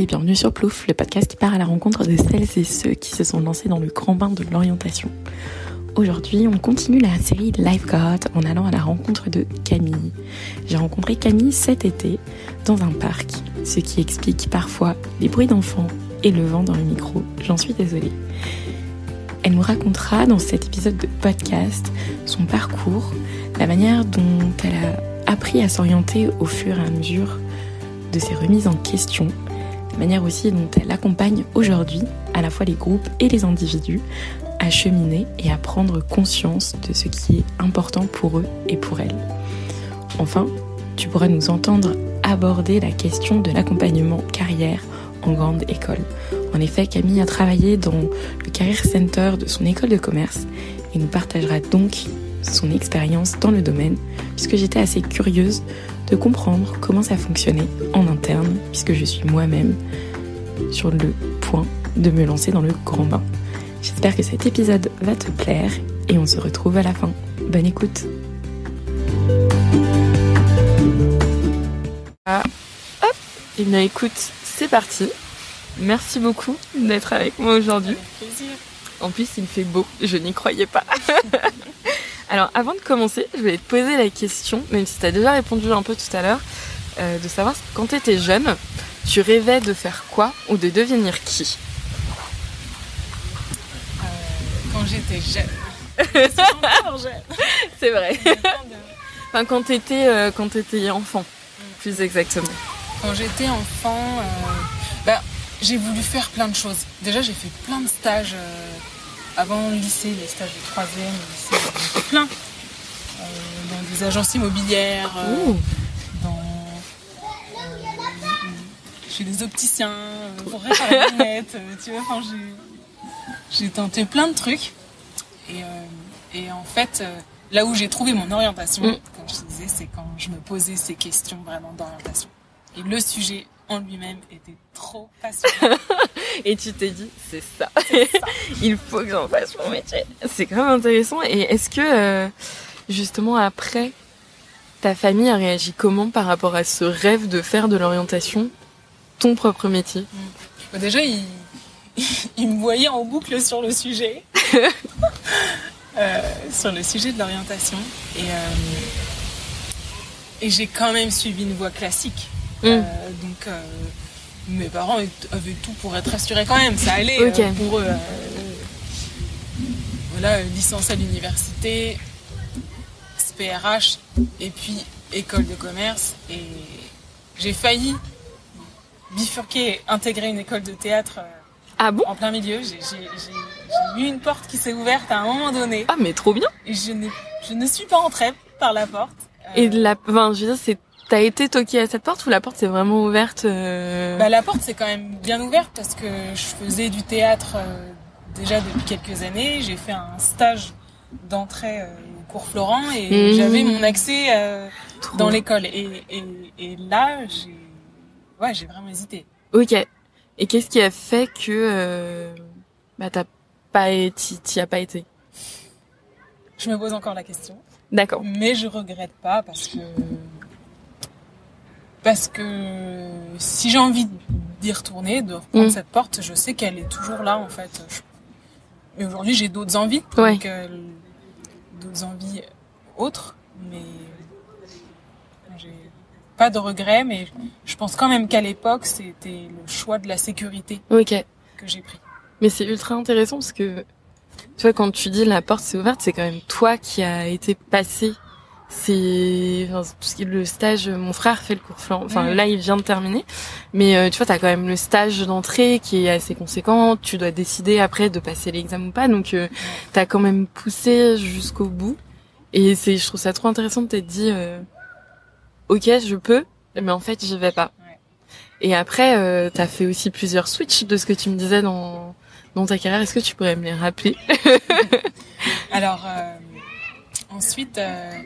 et bienvenue sur Plouf, le podcast qui part à la rencontre de celles et ceux qui se sont lancés dans le grand bain de l'orientation. Aujourd'hui, on continue la série Lifeguard en allant à la rencontre de Camille. J'ai rencontré Camille cet été dans un parc, ce qui explique parfois les bruits d'enfants et le vent dans le micro, j'en suis désolée. Elle nous racontera dans cet épisode de podcast son parcours, la manière dont elle a appris à s'orienter au fur et à mesure de ses remises en question, la manière aussi dont elle accompagne aujourd'hui à la fois les groupes et les individus à cheminer et à prendre conscience de ce qui est important pour eux et pour elles. Enfin, tu pourras nous entendre aborder la question de l'accompagnement carrière en grande école. En effet, Camille a travaillé dans le Career Center de son école de commerce et nous partagera donc son expérience dans le domaine, puisque j'étais assez curieuse de comprendre comment ça fonctionnait en interne, puisque je suis moi-même sur le point de me lancer dans le grand bain. J'espère que cet épisode va te plaire et on se retrouve à la fin. Bonne écoute. Hop, et bien écoute, c'est parti. Merci beaucoup d'être avec moi aujourd'hui. Avec plaisir. En plus, il fait beau, je n'y croyais pas. Alors, avant de commencer, je voulais te poser la question, même si tu as déjà répondu un peu tout à l'heure, de savoir quand tu étais jeune, tu rêvais de faire quoi ou de devenir qui ? Quand j'étais jeune. Je suis encore jeune. C'est vrai. Enfin, quand t'étais enfant, plus exactement. Quand j'étais enfant, j'ai voulu faire plein de choses. Déjà, j'ai fait plein de stages avant le lycée, les stages de 3e, le lycée, j'ai fait plein. Dans des agences immobilières, chez des opticiens, pour réparer les lunettes, tu vois, enfin, j'ai tenté plein de trucs. Et en fait, là où j'ai trouvé mon orientation, comme je te disais, c'est quand je me posais ces questions vraiment d'orientation. Et le sujet en lui-même était trop passionnant. Et tu t'es dit, c'est ça. Il faut que j'en fasse mon métier. C'est quand même intéressant. Et est-ce que, justement, après, ta famille a réagi comment par rapport à ce rêve de faire de l'orientation ton propre métier ? Déjà, il me voyait en boucle sur le sujet. Sur le sujet de l'orientation. Et j'ai quand même suivi une voie classique. Donc mes parents avaient tout pour être rassurés quand même, ça allait pour eux. Voilà, licence à l'université, SPRH et puis école de commerce. Et j'ai failli bifurquer, intégrer une école de théâtre en plein milieu. J'ai eu une porte qui s'est ouverte à un moment donné. Ah mais trop bien. Et je ne suis pas entrée par la porte. Et je veux dire, t'as été toquée à cette porte ou la porte s'est vraiment ouverte La porte c'est quand même bien ouverte parce que je faisais du théâtre déjà depuis quelques années. J'ai fait un stage d'entrée au cours Florent et j'avais mon accès dans l'école. Et là, j'ai vraiment hésité. Ok. Et qu'est-ce qui a fait que t'y as pas été ? Je me pose encore la question. D'accord. Mais je regrette pas parce que si j'ai envie d'y retourner, de reprendre cette porte, je sais qu'elle est toujours là en fait. Mais aujourd'hui j'ai d'autres envies, donc d'autres envies autres, mais j'ai pas de regrets. Mais je pense quand même qu'à l'époque c'était le choix de la sécurité que j'ai pris. Mais c'est ultra intéressant parce que tu vois, quand tu dis la porte s'est ouverte, c'est quand même toi qui a été passé. Le stage, mon frère fait le cours Florent. Enfin, là, il vient de terminer. Mais tu vois, t'as quand même le stage d'entrée qui est assez conséquent. Tu dois décider après de passer l'examen ou pas. Donc, t'as quand même poussé jusqu'au bout. Et je trouve ça trop intéressant de t'être dit, ok, je peux, mais en fait, j'y vais pas. Ouais. Et après, t'as fait aussi plusieurs switches de ce que tu me disais dans ta carrière. Est-ce que tu pourrais me les rappeler ? Alors, ensuite,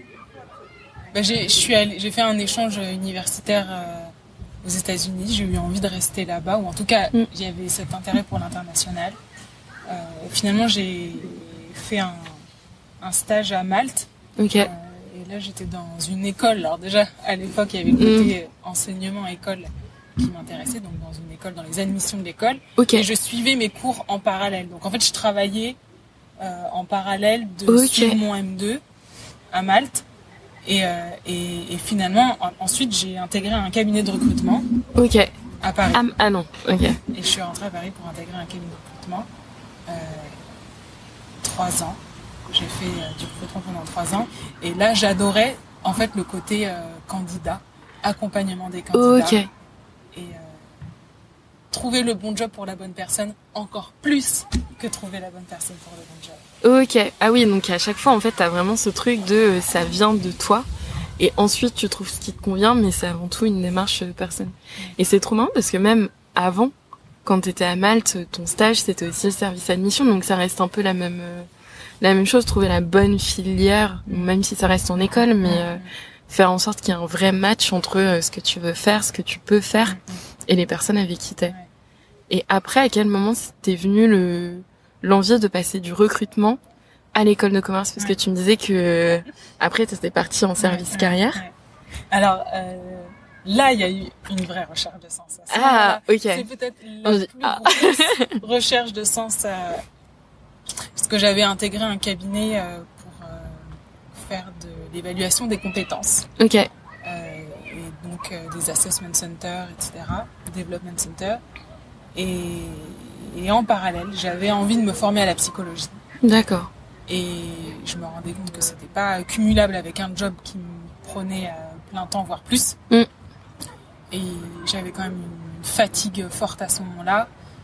j'ai fait un échange universitaire aux États-Unis. J'ai eu envie de rester là-bas, ou en tout cas, j'avais cet intérêt pour l'international. Finalement, j'ai fait un stage à Malte. Et là, j'étais dans une école. Alors déjà, à l'époque, il y avait le côté enseignement école qui m'intéressait, donc dans une école, dans les admissions de l'école. Okay. Et je suivais mes cours en parallèle. Donc en fait, je travaillais en parallèle de suivre mon M2 à Malte. Et finalement, ensuite, j'ai intégré un cabinet de recrutement à Paris. Ah non, ok. Et je suis rentrée à Paris pour intégrer un cabinet de recrutement. 3 ans. J'ai fait du recrutement pendant 3 ans. Et là, j'adorais en fait le côté candidat, accompagnement des candidats. Et trouver le bon job pour la bonne personne encore plus que trouver la bonne personne pour le bon job. Ok. Ah oui, donc à chaque fois, en fait, t'as vraiment ce truc de ça vient de toi. Et ensuite, tu trouves ce qui te convient, mais c'est avant tout une démarche personnelle. Et c'est trop marrant parce que même avant, quand t'étais à Malte, ton stage, c'était aussi le service admission. Donc ça reste un peu la même chose, trouver la bonne filière, même si ça reste en école, mais faire en sorte qu'il y ait un vrai match entre ce que tu veux faire, ce que tu peux faire, et les personnes avec qui t'es. Et après, à quel moment t'es venu l'envie de passer du recrutement à l'école de commerce, parce que tu me disais que après t'étais partie en service carrière. Alors là, il y a eu une vraie recherche de sens. Ok. C'est peut-être la plus grosse recherche de sens. Parce que j'avais intégré un cabinet pour faire de l'évaluation des compétences. Ok. Et donc des assessment centers, etc., development centers. Et en parallèle, j'avais envie de me former à la psychologie. D'accord. Et je me rendais compte que c'était pas cumulable avec un job qui me prenait plein temps, voire plus. Et j'avais quand même une fatigue forte à ce moment-là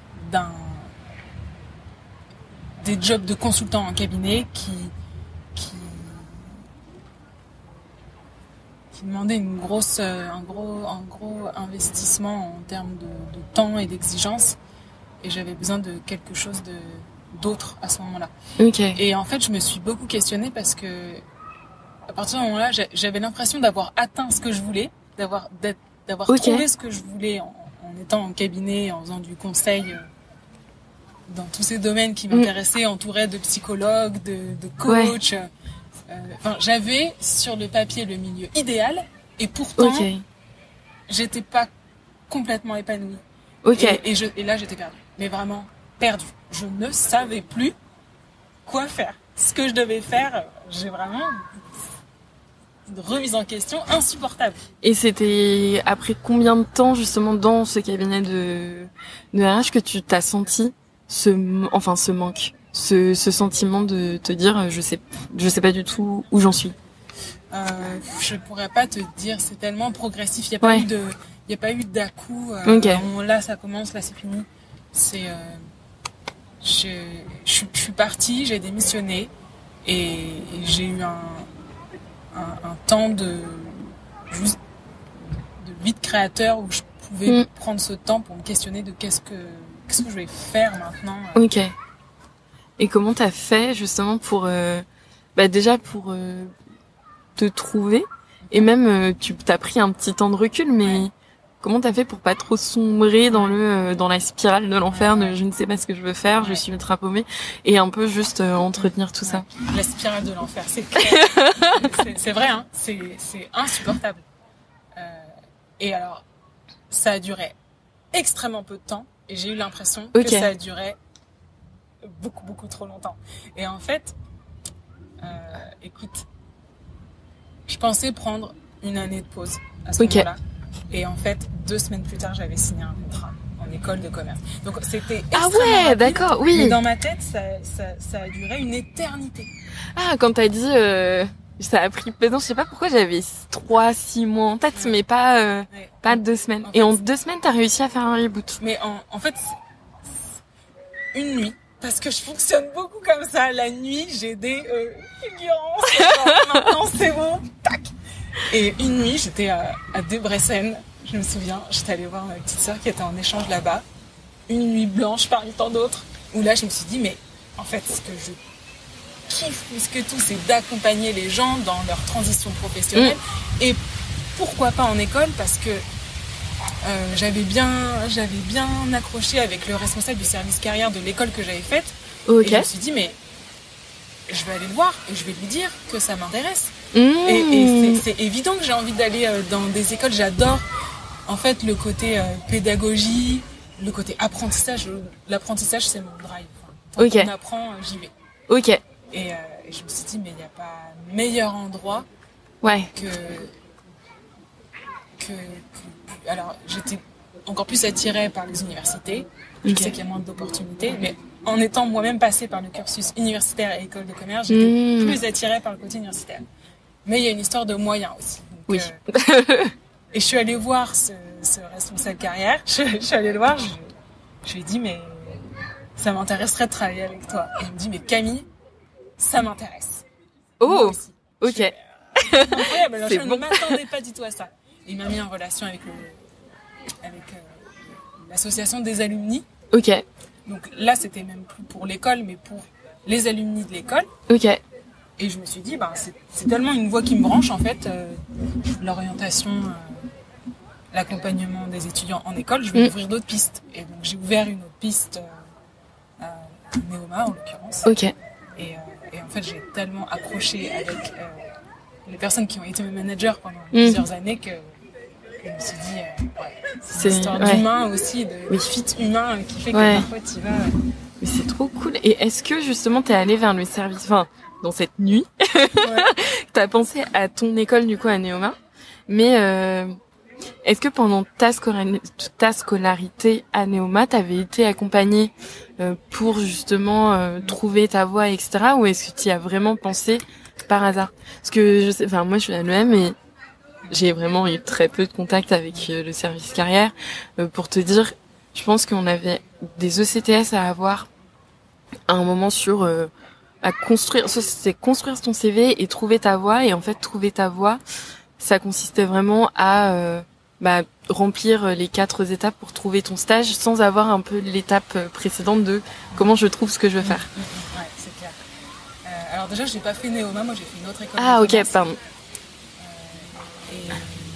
des jobs de consultant en cabinet qui demandaient un gros investissement en termes de temps et d'exigence. Et j'avais besoin de quelque chose d'autre à ce moment-là. Et en fait, je me suis beaucoup questionnée parce que à partir de ce moment-là, j'avais l'impression d'avoir atteint ce que je voulais, d'avoir trouvé ce que je voulais en étant en cabinet, en faisant du conseil dans tous ces domaines qui m'intéressaient, entourée de psychologues, de coachs. J'avais sur le papier le milieu idéal et pourtant, j'étais pas complètement épanouie. Et là, j'étais perdue. Mais vraiment perdue. Je ne savais plus quoi faire. Ce que je devais faire, j'ai vraiment une remise en question insupportable. Et c'était après combien de temps, justement, dans ce cabinet de RH que tu t'as senti ce manque, ce sentiment de te dire, je sais pas du tout où j'en suis? Je pourrais pas te dire, c'est tellement progressif. Il y a pas eu d'à coup. Là, ça commence, là, c'est fini. Je suis partie, j'ai démissionné et j'ai eu un temps de vie de créateur où je pouvais prendre ce temps pour me questionner de qu'est-ce que je vais faire maintenant. Et comment t'as fait justement pour déjà pour te trouver, et même tu t'as pris un petit temps de recul, mais comment t'as fait pour pas trop sombrer dans la spirale de l'enfer de je ne sais pas ce que je veux faire, je suis ultra paumée, et un peu juste entretenir tout ça? La spirale de l'enfer, c'est clair. c'est vrai, hein, c'est insupportable. Et alors, ça a duré extrêmement peu de temps, et j'ai eu l'impression que ça a duré beaucoup, beaucoup trop longtemps. Et en fait, écoute, je pensais prendre une année de pause à ce moment-là. Et en fait, 2 semaines plus tard, j'avais signé un contrat en école de commerce. Donc c'était extrêmement rapide, d'accord, oui. Mais dans ma tête, ça a duré une éternité. Ah, quand t'as dit ça a pris non, je sais pas pourquoi j'avais 3-6 mois en tête, mais pas 2 semaines. Et en 2 semaines, t'as réussi à faire un reboot. Mais en fait, une nuit. Parce que je fonctionne beaucoup comme ça. La nuit, j'ai des fulgurances. Maintenant, c'est bon. Tac. Et une nuit, j'étais à Debrecen. Je me souviens, j'étais allée voir ma petite sœur qui était en échange là-bas. Une nuit blanche parmi tant d'autres. Où là, je me suis dit, mais en fait, ce que je kiffe plus que tout, c'est d'accompagner les gens dans leur transition professionnelle. Et pourquoi pas en école, parce que j'avais bien accroché avec le responsable du service carrière de l'école que j'avais faite. Et je me suis dit, mais je vais aller le voir et je vais lui dire que ça m'intéresse. Et c'est évident que j'ai envie d'aller dans des écoles. J'adore En fait, le côté pédagogie, le côté apprentissage, l'apprentissage c'est mon drive. Enfin, quand on apprend, j'y vais. Ok. Et je me suis dit, mais il n'y a pas meilleur endroit que... Alors, j'étais encore plus attirée par les universités. Je sais qu'il y a moins d'opportunités, mais en étant moi-même passée par le cursus universitaire et école de commerce, j'étais plus attirée par le côté universitaire. Mais il y a une histoire de moyens aussi. Donc, et je suis allée voir ce responsable carrière. Je suis allée le voir. Je lui ai dit, mais ça m'intéresserait de travailler avec toi. Et il me dit, mais Camille, ça m'intéresse. Oh, ok. Incroyable. Alors, je ne m'attendais pas du tout à ça. Il m'a mis en relation avec l'association des alumni. Ok. Donc là, c'était même plus pour l'école, mais pour les alumni de l'école. Ok. Et je me suis dit, c'est tellement une voie qui me branche, en fait, l'orientation, l'accompagnement des étudiants en école, je vais ouvrir d'autres pistes. Et donc, j'ai ouvert une autre piste à Neoma, en l'occurrence. Ok. Et en fait, j'ai tellement accroché avec les personnes qui ont été mes managers pendant plusieurs années que je me suis dit, c'est une histoire d'humain aussi, de fit humain qui fait que parfois tu vas... Mais c'est trop cool. Et est-ce que justement t'es allé vers le service, enfin, dans cette nuit, t'as pensé à ton école du coup à Neoma, mais est-ce que pendant ta scolarité à Neoma, t'avais été accompagnée pour justement trouver ta voie, etc. Ou est-ce que tu y as vraiment pensé par hasard? Parce que je sais, enfin moi je suis à l'EM et j'ai vraiment eu très peu de contact avec le service carrière. Pour te dire, je pense qu'on avait des ECTS à avoir à un moment sur à construire. C'était construire ton CV et trouver ta voie. Et en fait, trouver ta voie, ça consistait vraiment à remplir les 4 étapes pour trouver ton stage, sans avoir un peu l'étape précédente de comment je trouve ce que je veux faire. Ouais, c'est clair. Alors déjà, j'ai pas fait Neoma, moi j'ai fait une autre école. Ah ok, pardon. Et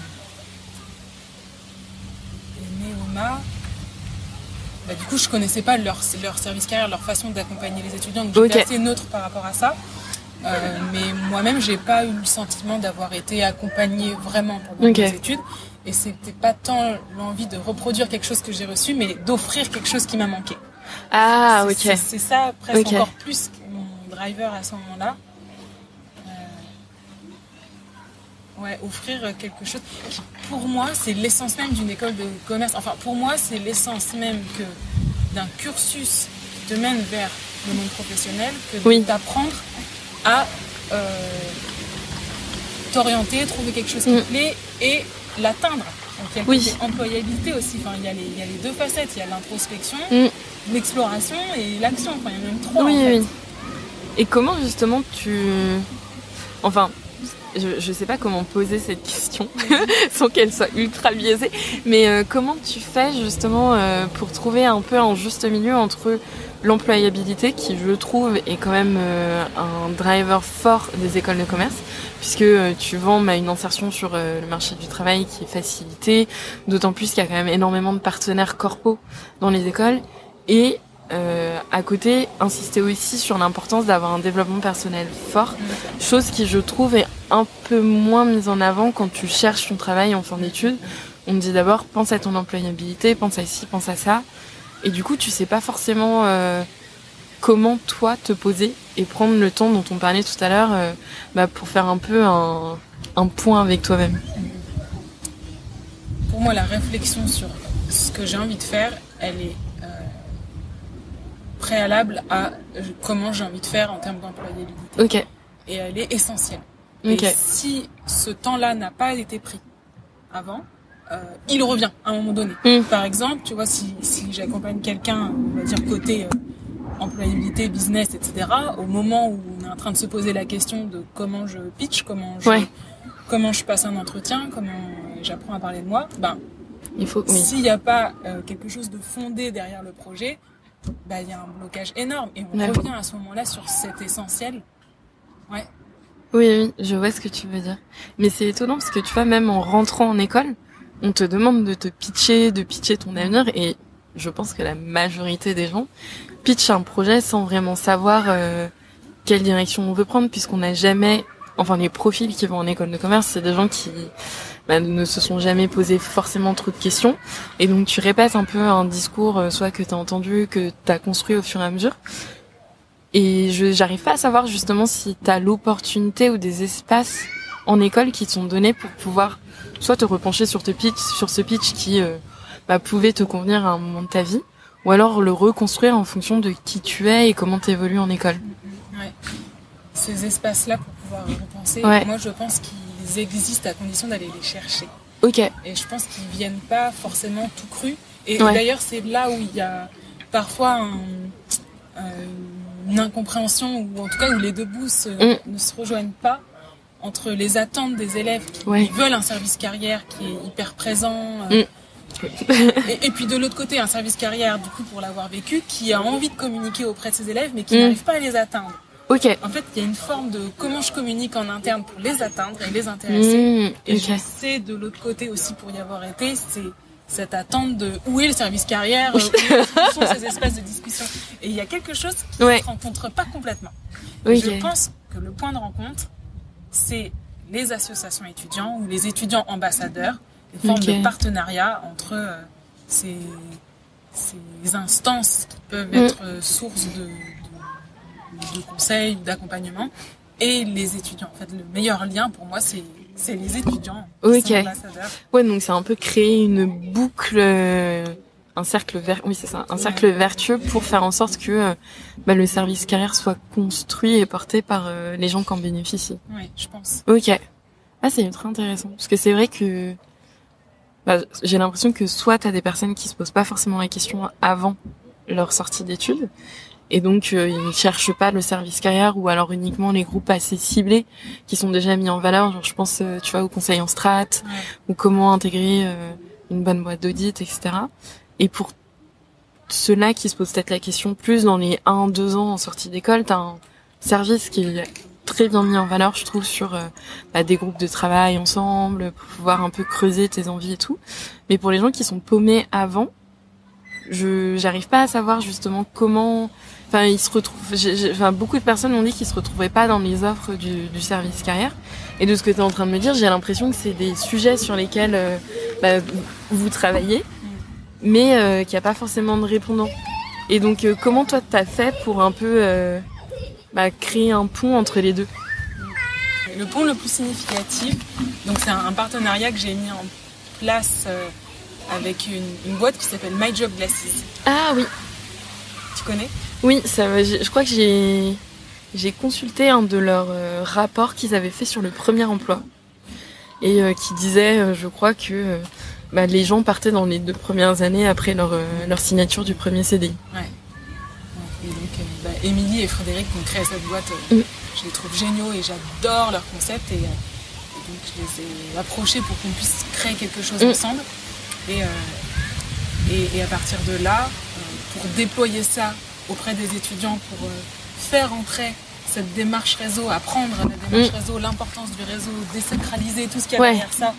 Neoma, du coup, je connaissais pas leur service carrière, leur façon d'accompagner les étudiants, donc j'étais assez neutre par rapport à ça. Mais moi-même, j'ai pas eu le sentiment d'avoir été accompagnée vraiment pendant mes études. Et c'était pas tant l'envie de reproduire quelque chose que j'ai reçu, mais d'offrir quelque chose qui m'a manqué. Ah, ok. C'est ça, presque encore plus que mon driver à ce moment-là. Offrir quelque chose qui, pour moi, c'est l'essence même d'une école de commerce. Enfin, pour moi, c'est l'essence même d'un cursus qui te mène vers le monde professionnel, que d'apprendre à t'orienter, trouver quelque chose qui te plaît et l'atteindre. Donc, il y a le côté employabilité aussi. Enfin, il y a les deux facettes. Il y a l'introspection, l'exploration et l'action. Enfin, il y en a même 3 en fait. Et comment justement Enfin, je sais pas comment poser cette question sans qu'elle soit ultra biaisée, mais comment tu fais justement pour trouver un peu un juste milieu entre l'employabilité, qui je trouve est quand même un driver fort des écoles de commerce, puisque tu vends une insertion sur le marché du travail qui est facilitée, d'autant plus qu'il y a quand même énormément de partenaires corpos dans les écoles, et à côté, insister aussi sur l'importance d'avoir un développement personnel fort, chose qui je trouve est un peu moins mise en avant quand tu cherches ton travail en fin d'études. On te dit d'abord, pense à ton employabilité, pense à ci, pense à ça, et du coup tu sais pas forcément comment toi te poser et prendre le temps dont on parlait tout à l'heure pour faire un peu un point avec toi-même. Pour moi, la réflexion sur ce que j'ai envie de faire, elle est préalable à comment j'ai envie de faire en termes d'employabilité. Ok. Et elle est essentielle. Okay. Et si ce temps-là n'a pas été pris avant, il revient à un moment donné. Par exemple, tu vois, si j'accompagne quelqu'un, on va dire côté employabilité, business, etc., au moment où on est en train de se poser la question de comment je pitch, comment je passe un entretien, comment j'apprends à parler de moi, il faut, s'il n'y a pas quelque chose de fondé derrière le projet, il y a un blocage énorme et on revient à ce moment-là sur cet essentiel. Ouais. Oui, je vois ce que tu veux dire. Mais c'est étonnant parce que tu vois, même en rentrant en école, on te demande de pitcher ton avenir, et je pense que la majorité des gens pitchent un projet sans vraiment savoir quelle direction on veut prendre, puisqu'on n'a jamais enfin les profils qui vont en école de commerce, c'est des gens qui ne se sont jamais posé forcément trop de questions, et donc tu répètes un peu un discours soit que t'as entendu, que t'as construit au fur et à mesure. Et j'arrive pas à savoir justement si t'as l'opportunité ou des espaces en école qui te sont donnés pour pouvoir soit te repencher sur ce pitch qui pouvait te convenir à un moment de ta vie, ou alors le reconstruire en fonction de qui tu es et comment t'évolues en école. Ouais. Ces espaces-là pour pouvoir repenser, moi je pense qu'ils existent à condition d'aller les chercher. Ok. Et je pense qu'ils viennent pas forcément tout crus. Et d'ailleurs c'est là où il y a parfois une incompréhension, ou en tout cas où les deux bouts ne se rejoignent pas, entre les attentes des élèves qui veulent un service carrière qui est hyper présent, et puis de l'autre côté un service carrière, du coup pour l'avoir vécu, qui a envie de communiquer auprès de ses élèves mais qui n'arrive pas à les atteindre. Okay. En fait, il y a une forme de comment je communique en interne pour les atteindre et les intéresser. Et je sais de l'autre côté aussi, pour y avoir été, c'est cette attente de où est le service carrière, où sont ces espaces de discussion. Et il y a quelque chose qui ne se rencontre pas complètement. Je pense que le point de rencontre, c'est les associations étudiants ou les étudiants ambassadeurs, des formes de partenariat entre ces instances qui peuvent être source de conseils, d'accompagnement, et les étudiants. En fait, le meilleur lien pour moi, c'est les étudiants qui sont ambassadeurs. Ouais, donc c'est un peu créer une boucle, un cercle vertueux pour faire en sorte que le service carrière soit construit et porté par les gens qui en bénéficient. Oui, je pense. Ok. Ah, c'est très intéressant. Parce que c'est vrai que j'ai l'impression que soit t'as des personnes qui se posent pas forcément la question avant leur sortie d'études, et donc ils ne cherchent pas le service carrière, ou alors uniquement les groupes assez ciblés qui sont déjà mis en valeur. Genre je pense tu vois au conseil en strat, ou comment intégrer une bonne boîte d'audit, etc. Et pour ceux-là qui se posent peut-être la question plus dans les 1-2 ans en sortie d'école, t'as un service qui est très bien mis en valeur, je trouve, sur des groupes de travail ensemble, pour pouvoir un peu creuser tes envies et tout. Mais pour les gens qui sont paumés avant, j'arrive pas à savoir justement comment. Enfin, ils se retrouvent. Beaucoup de personnes m'ont dit qu'ils se retrouvaient pas dans les offres du service carrière. Et de ce que tu es en train de me dire, j'ai l'impression que c'est des sujets sur lesquels vous travaillez, mais qu'il n'y a pas forcément de répondants. Et donc, comment toi t'as fait pour un peu créer un pont entre les deux? Le pont le plus significatif, donc c'est un partenariat que j'ai mis en place avec une boîte qui s'appelle My Job Glasses. Ah oui. Tu connais? Oui, je crois que j'ai consulté un de leurs rapports qu'ils avaient fait sur le premier emploi, et qui disait, je crois que les gens partaient dans les 2 premières années après leur signature du premier CDI. Ouais. Et donc, Émilie et Frédéric ont créé cette boîte. Je les trouve géniaux et j'adore leur concept. Et donc, je les ai approchés pour qu'on puisse créer quelque chose ensemble. Et à partir de là, pour déployer ça auprès des étudiants, pour faire entrer cette démarche réseau, apprendre la démarche réseau, l'importance du réseau, désacraliser tout ce qu'il y a derrière ça,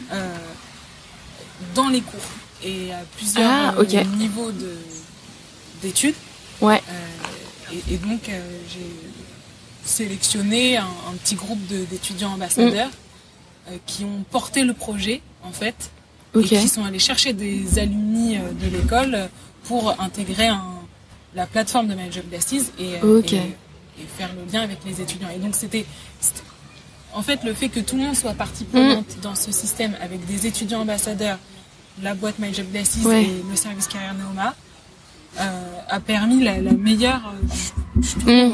dans les cours et à plusieurs niveaux d'études. Ouais. Et donc j'ai sélectionné un petit groupe d'étudiants ambassadeurs qui ont porté le projet en fait, et qui sont allés chercher des alumni de l'école pour intégrer la plateforme de My Job Glasses et faire le lien avec les étudiants. Et donc c'était en fait le fait que tout le monde soit partie prenante dans ce système avec des étudiants ambassadeurs, la boîte My Job Glasses et le service carrière Neoma a permis la meilleure je trouve,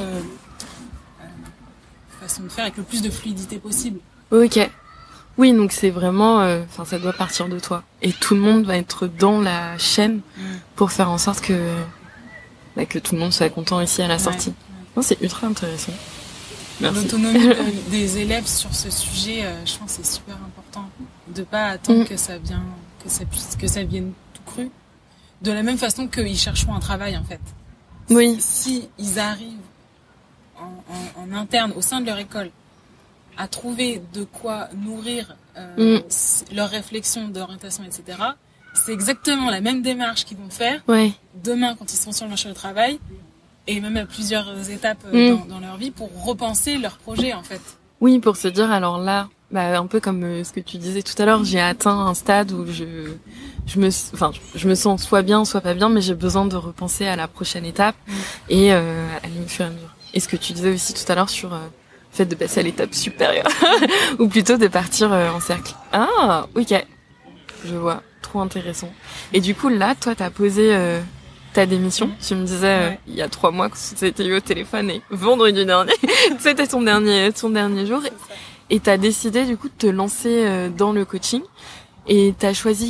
façon de faire avec le plus de fluidité possible. Ok. Oui, donc c'est vraiment, ça doit partir de toi. Et tout le monde va être dans la chaîne pour faire en sorte que tout le monde soit content ici à la sortie. Non, c'est ultra intéressant. Merci. L'autonomie des élèves sur ce sujet, je pense que c'est super important. De pas attendre que ça vienne tout cru. De la même façon qu'ils chercheront un travail, en fait. Oui. Si ils arrivent en interne, au sein de leur école, à trouver de quoi nourrir leur réflexion d'orientation, etc., c'est exactement la même démarche qu'ils vont faire demain quand ils seront sur le marché du travail, et même à plusieurs étapes dans leur vie, pour repenser leur projet, en fait. Oui, pour se dire, alors là, un peu comme ce que tu disais tout à l'heure, j'ai atteint un stade où je me sens soit bien, soit pas bien, mais j'ai besoin de repenser à la prochaine étape et aller au fur et à mesure. Et ce que tu disais aussi tout à l'heure sur le fait de passer à l'étape supérieure, ou plutôt de partir en cercle. Ah, ok, je vois, trop intéressant. Et du coup, là, toi, t'as posé ta démission. Tu me disais il y a 3 mois que c'était eu au téléphone et vendredi dernier, c'était ton dernier jour. Et t'as décidé du coup de te lancer dans le coaching. Et t'as choisi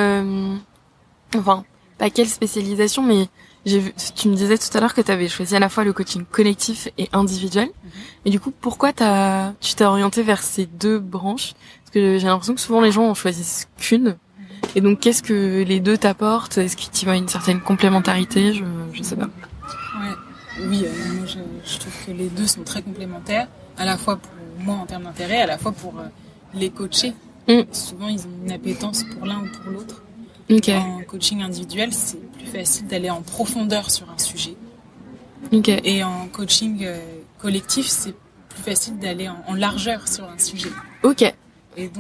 pas quelle spécialisation, mais tu me disais tout à l'heure que t'avais choisi à la fois le coaching collectif et individuel. Et du coup, pourquoi tu t'es orienté vers ces 2 branches? Parce que j'ai l'impression que souvent les gens en choisissent qu'une. Et donc, qu'est-ce que les 2 t'apportent? Est-ce que tu vois une certaine complémentarité? Je sais pas. Ouais. Oui, moi je trouve que les 2 sont très complémentaires, à la fois pour moi en termes d'intérêt, à la fois pour les coachés. Souvent, ils ont une appétence pour l'un ou pour l'autre. Okay. En coaching individuel, c'est plus facile d'aller en profondeur sur un sujet. Okay. Et en coaching collectif, c'est plus facile d'aller en largeur sur un sujet. Ok. Et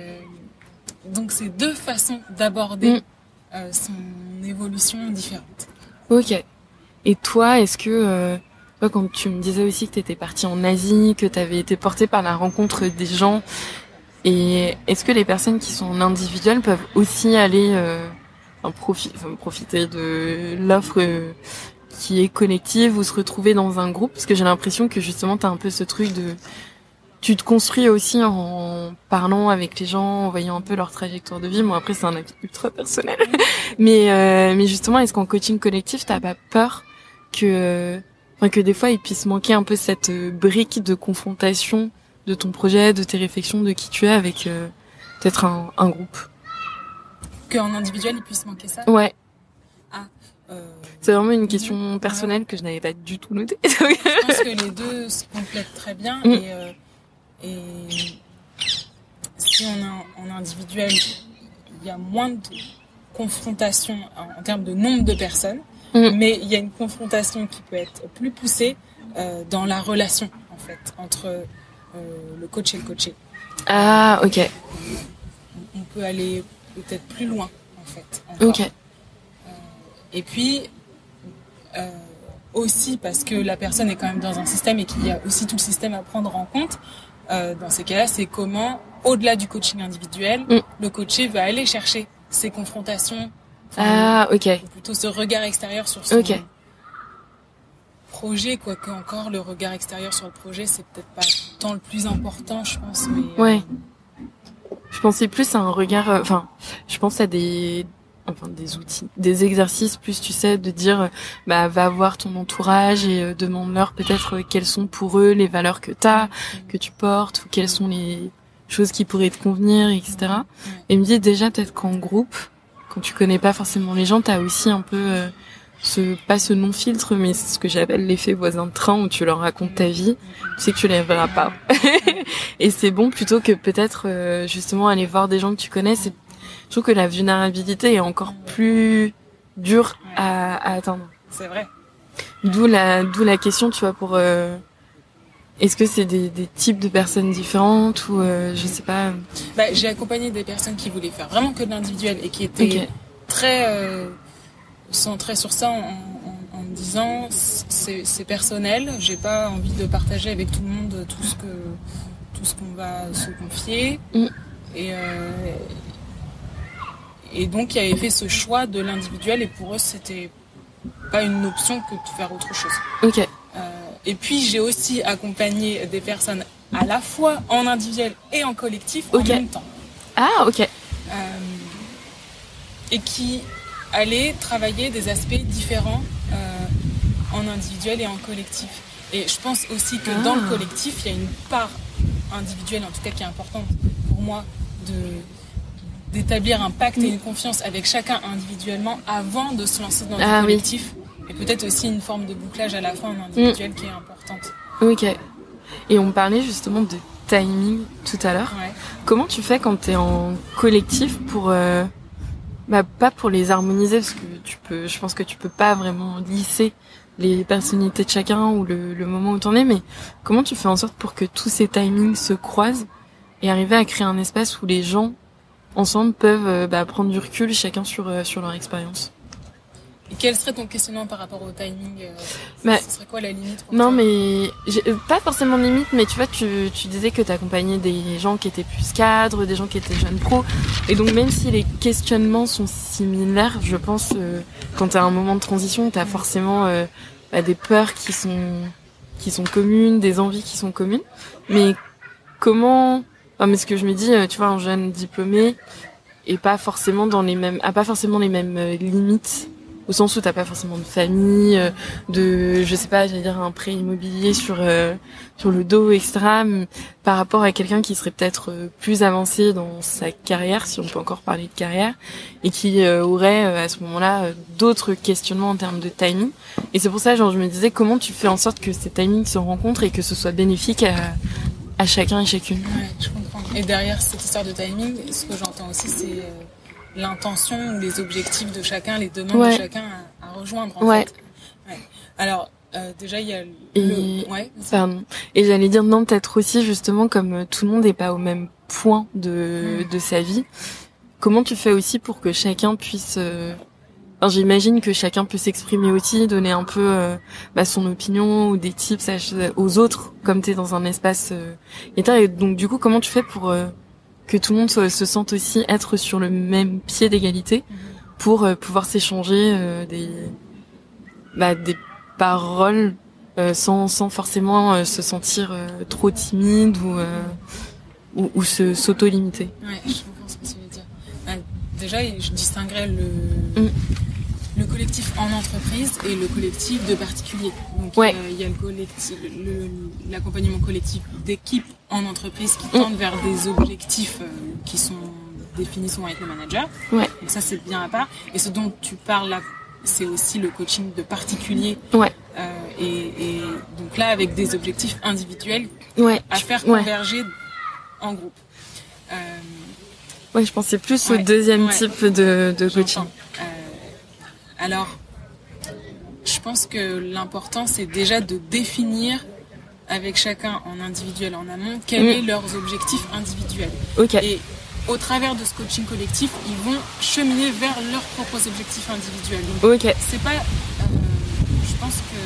donc c'est 2 façons d'aborder son évolution différente. Ok. Et toi, est-ce que quand tu me disais aussi que t'étais partie en Asie, que t'avais été portée par la rencontre des gens, et est-ce que les personnes qui sont en individuel peuvent aussi aller profiter de l'offre qui est collective ou se retrouver dans un groupe? Parce que j'ai l'impression que justement t'as un peu ce truc de... Tu te construis aussi en parlant avec les gens, en voyant un peu leur trajectoire de vie. Moi, après, c'est un avis ultra personnel. mais justement, est-ce qu'en coaching collectif, t'as pas peur que des fois, il puisse manquer un peu cette brique de confrontation de ton projet, de tes réflexions, de qui tu es avec peut-être un groupe? Qu'en individuel, il puisse manquer ça? Ouais. C'est vraiment une question personnelle que je n'avais pas du tout notée. Je pense que les 2 se complètent très bien et si on est en individuel, il y a moins de confrontation en termes de nombre de personnes, mais il y a une confrontation qui peut être plus poussée dans la relation en fait entre le coach et le coaché. Ah, ok. On peut aller peut-être plus loin en fait. Encore. Ok. Et puis aussi parce que la personne est quand même dans un système et qu'il y a aussi tout le système à prendre en compte. Dans ces cas-là, c'est comment, au-delà du coaching individuel, le coaché va aller chercher ces confrontations. Ok. Ou plutôt ce regard extérieur sur son projet, quoique encore le regard extérieur sur le projet, c'est peut-être pas tant le plus important, je pense. Mais, ouais. Je pensais plus à un regard... je pense à des outils, des exercices plus, tu sais, de dire va voir ton entourage et demande-leur peut-être quelles sont pour eux les valeurs que que tu portes, ou quelles sont les choses qui pourraient te convenir, etc. Et me dit déjà peut-être qu'en groupe, quand tu connais pas forcément les gens, t'as aussi un peu pas ce non-filtre, mais ce que j'appelle l'effet voisin de train, où tu leur racontes ta vie, tu sais que tu les verras pas. Et c'est bon, plutôt que peut-être justement aller voir des gens que tu connais. Je trouve que la vulnérabilité est encore plus dure à atteindre. C'est vrai. D'où la question, tu vois, pour est-ce que c'est des types de personnes différentes ou je sais pas. J'ai accompagné des personnes qui voulaient faire vraiment que de l'individuel et qui étaient très centrées sur ça en me disant c'est personnel, j'ai pas envie de partager avec tout le monde tout ce qu'on va se confier. Et donc, il avait fait ce choix de l'individuel et pour eux, c'était pas une option que de faire autre chose. Ok. Et puis, j'ai aussi accompagné des personnes à la fois en individuel et en collectif en même temps. Ah, ok. Et qui allaient travailler des aspects différents en individuel et en collectif. Et je pense aussi que dans le collectif, il y a une part individuelle, en tout cas, qui est importante pour moi d'établir un pacte et une confiance avec chacun individuellement avant de se lancer dans le collectif. Et peut-être aussi une forme de bouclage à la fin en individuel qui est importante. Ok. Et on parlait justement de timing tout à l'heure. Ouais. Comment tu fais quand t'es en collectif pour... pas pour les harmoniser, parce que je pense que tu peux pas vraiment lisser les personnalités de chacun ou le moment où t'en es, mais comment tu fais en sorte pour que tous ces timings se croisent et arriver à créer un espace où les gens ensemble peuvent prendre du recul chacun sur leur expérience? Et quel serait ton questionnement par rapport au timing? Ce serait quoi la limite pour Non, toi? mais pas forcément de limite, mais tu vois, tu disais que t'accompagnais des gens qui étaient plus cadres, des gens qui étaient jeunes pros, et donc même si les questionnements sont similaires, je pense quand t'as un moment de transition, t'as forcément des peurs qui sont communes, des envies qui sont communes, mais comment... mais ce que je me dis, tu vois, un jeune diplômé a pas forcément les mêmes limites, au sens où t'as pas forcément de famille, je sais pas, j'allais dire un prêt immobilier sur le dos, etc. Par rapport à quelqu'un qui serait peut-être plus avancé dans sa carrière, si on peut encore parler de carrière, et qui aurait à ce moment-là d'autres questionnements en termes de timing. Et c'est pour ça, je me disais, comment tu fais en sorte que ces timings se rencontrent et que ce soit bénéfique à chacun et chacune. Ouais, je comprends. Et derrière cette histoire de timing, ce que j'entends aussi, c'est l'intention ou les objectifs de chacun, les demandes de chacun à rejoindre, en fait. Ouais. Alors, déjà, il y a Pardon. Et j'allais dire, non, peut-être aussi, justement, comme tout le monde n'est pas au même point de sa vie, comment tu fais aussi pour que chacun puisse... j'imagine que chacun peut s'exprimer aussi, donner un peu son opinion ou des tips aux autres, comme t'es dans un espace état. Et donc du coup, comment tu fais pour que tout le monde se sente aussi être sur le même pied d'égalité pour pouvoir s'échanger des paroles sans forcément se sentir trop timide ou s'auto-limiter. Ouais, je comprends ce que tu veux dire. Déjà, je distinguerais le collectif en entreprise et le collectif de particuliers. Donc il y a le collectif, l'accompagnement collectif d'équipes en entreprise qui tendent vers des objectifs qui sont définis souvent avec le manager. Ouais. Donc ça c'est bien à part. Et ce dont tu parles là, c'est aussi le coaching de particuliers. Ouais. Et donc là avec des objectifs individuels à faire converger en groupe. Je pensais plus au deuxième type de coaching. Alors, je pense que l'important, c'est déjà de définir avec chacun en individuel, en amont, quels sont leurs objectifs individuels. Okay. Et au travers de ce coaching collectif, ils vont cheminer vers leurs propres objectifs individuels. Donc, c'est pas... je pense que...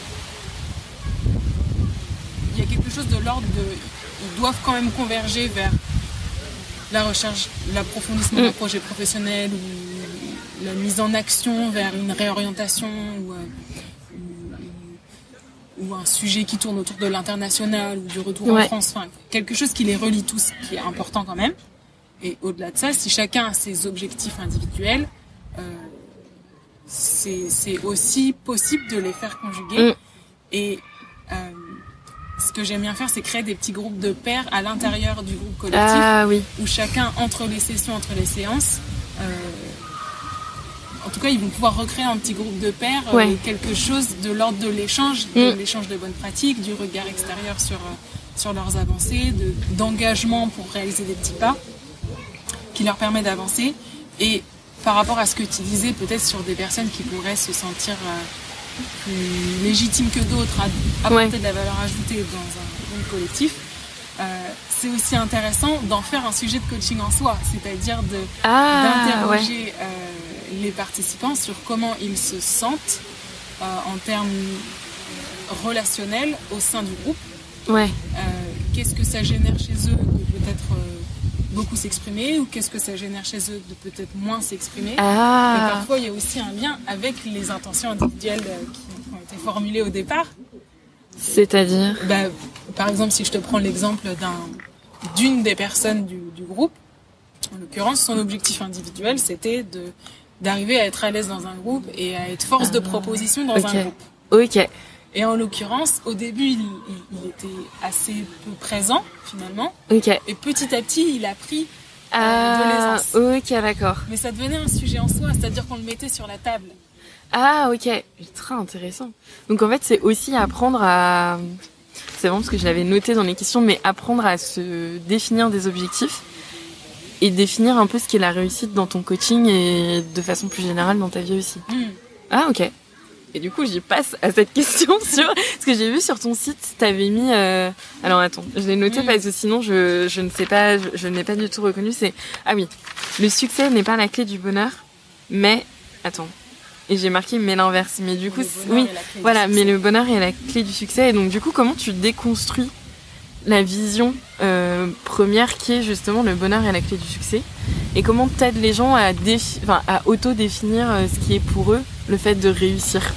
il y a quelque chose de l'ordre de... Ils doivent quand même converger vers la recherche, l'approfondissement d'un projet professionnel ou la mise en action vers une réorientation ou un sujet qui tourne autour de l'international ou du retour en France, enfin quelque chose qui les relie tous, qui est important quand même. Et au-delà de ça, si chacun a ses objectifs individuels, c'est aussi possible de les faire conjuguer. Et ce que j'aime bien faire, c'est créer des petits groupes de pairs à l'intérieur du groupe collectif, où chacun, entre les sessions, entre les séances, en tout cas, ils vont pouvoir recréer un petit groupe de pairs, quelque chose de l'ordre de l'échange, de bonnes pratiques, du regard extérieur sur leurs avancées, d'engagement pour réaliser des petits pas qui leur permet d'avancer. Et par rapport à ce que tu disais, peut-être sur des personnes qui pourraient se sentir plus légitimes que d'autres à apporter de la valeur ajoutée dans un groupe collectif, c'est aussi intéressant d'en faire un sujet de coaching en soi, c'est-à-dire d'interroger les participants sur comment ils se sentent en termes relationnels au sein du groupe. Qu'est-ce que ça génère chez eux de peut-être beaucoup s'exprimer, ou qu'est-ce que ça génère chez eux de peut-être moins s'exprimer. Et parfois, il y a aussi un lien avec les intentions individuelles qui ont été formulées au départ. C'est-à-dire par exemple, si je te prends l'exemple d'une des personnes du groupe, en l'occurrence, son objectif individuel, c'était d'arriver à être à l'aise dans un groupe et à être force de proposition dans un groupe. Et en l'occurrence, au début, il était assez peu présent, finalement. Et petit à petit, il a pris de l'aisance. D'accord. Mais ça devenait un sujet en soi, c'est-à-dire qu'on le mettait sur la table. Très intéressant. Donc en fait, c'est aussi apprendre à... C'est vraiment parce que je l'avais noté dans les questions, mais apprendre à se définir des objectifs et définir un peu ce qu'est la réussite dans ton coaching et de façon plus générale dans ta vie aussi. Et du coup, j'y passe à cette question sur ce que j'ai vu sur ton site. T'avais mis. Alors attends, je l'ai noté parce que sinon je ne sais pas, je ne l'ai pas du tout reconnu. C'est le succès n'est pas la clé du bonheur, mais attends. Et j'ai marqué mais l'inverse. Mais du coup, oui, voilà. Mais le bonheur est la clé du succès. Et donc du coup, comment tu déconstruis la vision première qui est justement le bonheur est la clé du succès, et comment t'aides les gens à auto-définir ce qui est pour eux le fait de réussir.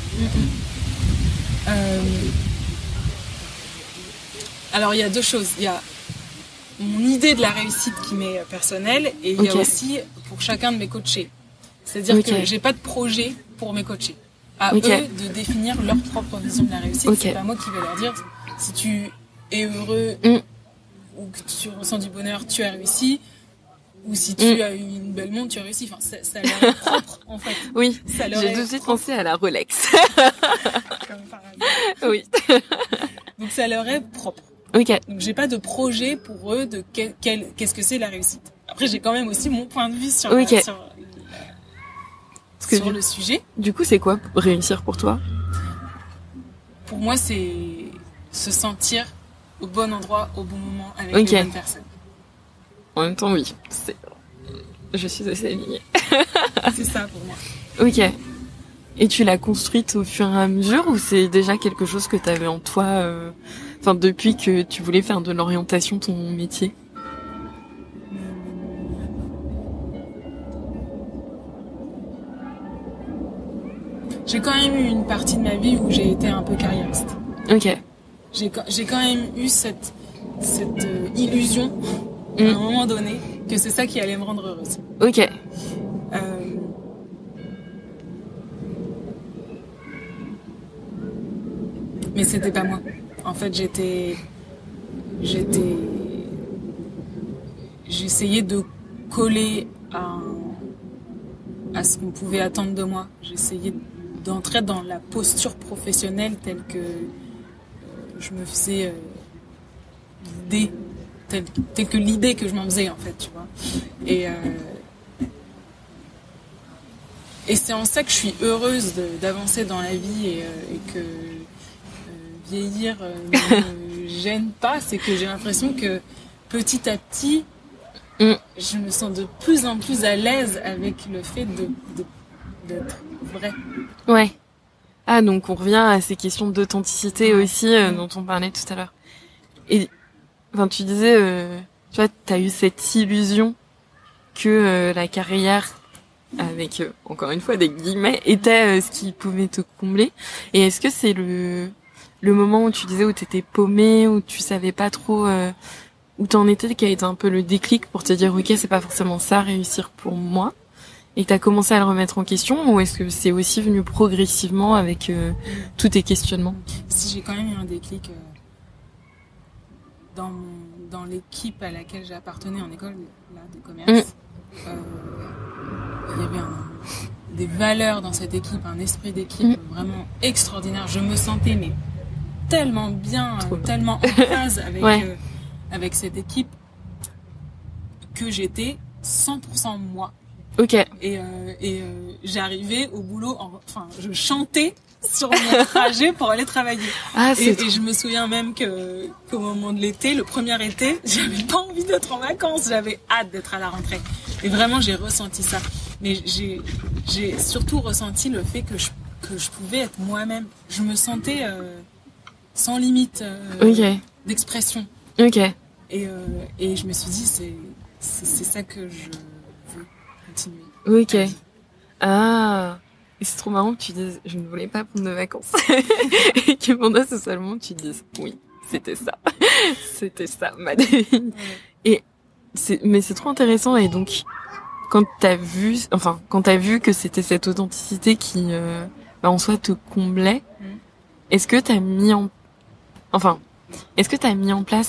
Alors il y a deux choses, il y a mon idée de la réussite qui m'est personnelle, et il y a aussi pour chacun de mes coachés, c'est-à-dire que j'ai pas de projet pour mes coachés, à eux de définir leur propre vision de la réussite. C'est pas moi qui vais leur dire si tu es heureux ou que tu ressens du bonheur, tu as réussi, ou si tu as eu une belle montre, tu as réussi. Enfin, ça leur est propre, en fait. Oui, j'ai tout de suite pensé à la Rolex. Comme par hasard. Oui. Donc ça leur est propre. Ok. Donc j'ai pas de projet pour eux de qu'est-ce que c'est la réussite. Après, j'ai quand même aussi mon point de vue sur le sujet. Du coup, c'est quoi réussir pour toi? Pour moi, c'est se sentir au bon endroit, au bon moment, avec les bonnes personnes. En même temps, oui. Je suis assez alignée. C'est ça pour moi. Ok. Et tu l'as construite au fur et à mesure, ou c'est déjà quelque chose que tu avais en toi, depuis que tu voulais faire de l'orientation ton métier? J'ai quand même eu une partie de ma vie où j'ai été un peu carriériste. Ok. J'ai quand même eu cette illusion à un moment donné que c'est ça qui allait me rendre heureuse. Ok. Mais c'était pas moi. En fait, j'essayais de coller à ce qu'on pouvait attendre de moi. J'essayais d'entrer dans la posture professionnelle telle que je me faisais l'idée, telle que l'idée que je m'en faisais, en fait, tu vois. Et c'est en ça que je suis heureuse d'avancer dans la vie, et que vieillir ne me gêne pas. C'est que j'ai l'impression que petit à petit, je me sens de plus en plus à l'aise avec le fait d'être vrai. Ouais. Ah, donc on revient à ces questions d'authenticité aussi dont on parlait tout à l'heure. Et tu disais, tu vois, t'as eu cette illusion que la carrière, avec encore une fois des guillemets, était ce qui pouvait te combler. Et est-ce que c'est le moment où tu disais où t'étais paumée, où tu savais pas trop où t'en étais, qui a été un peu le déclic pour te dire ok, c'est pas forcément ça réussir pour moi, et t'as commencé à le remettre en question, ou est-ce que c'est aussi venu progressivement avec tous tes questionnements? Si, j'ai quand même eu un déclic dans l'équipe à laquelle j'appartenais en école de commerce. Il y avait des valeurs dans cette équipe, un esprit d'équipe vraiment extraordinaire. Je me sentais tellement bien, tellement en phase avec cette équipe, que j'étais 100% moi. Ok. Et j'arrivais au boulot, je chantais sur mon trajet pour aller travailler. Et je me souviens même qu'au moment de l'été, le premier été, j'avais pas envie d'être en vacances, j'avais hâte d'être à la rentrée. Et vraiment, j'ai ressenti ça. Mais j'ai surtout ressenti le fait que je pouvais être moi-même. Je me sentais sans limite d'expression. Ok. Et je me suis dit, c'est ça que je veux continuer. Ok. Ah. Et c'est trop marrant que tu dises, je ne voulais pas prendre de vacances. Et que pendant ce seul moment, tu dises, oui, c'était ça. C'était ça, ma devine. Et mais c'est trop intéressant. Et donc, quand t'as vu que c'était cette authenticité qui, en soi, te comblait, est-ce que t'as mis en place,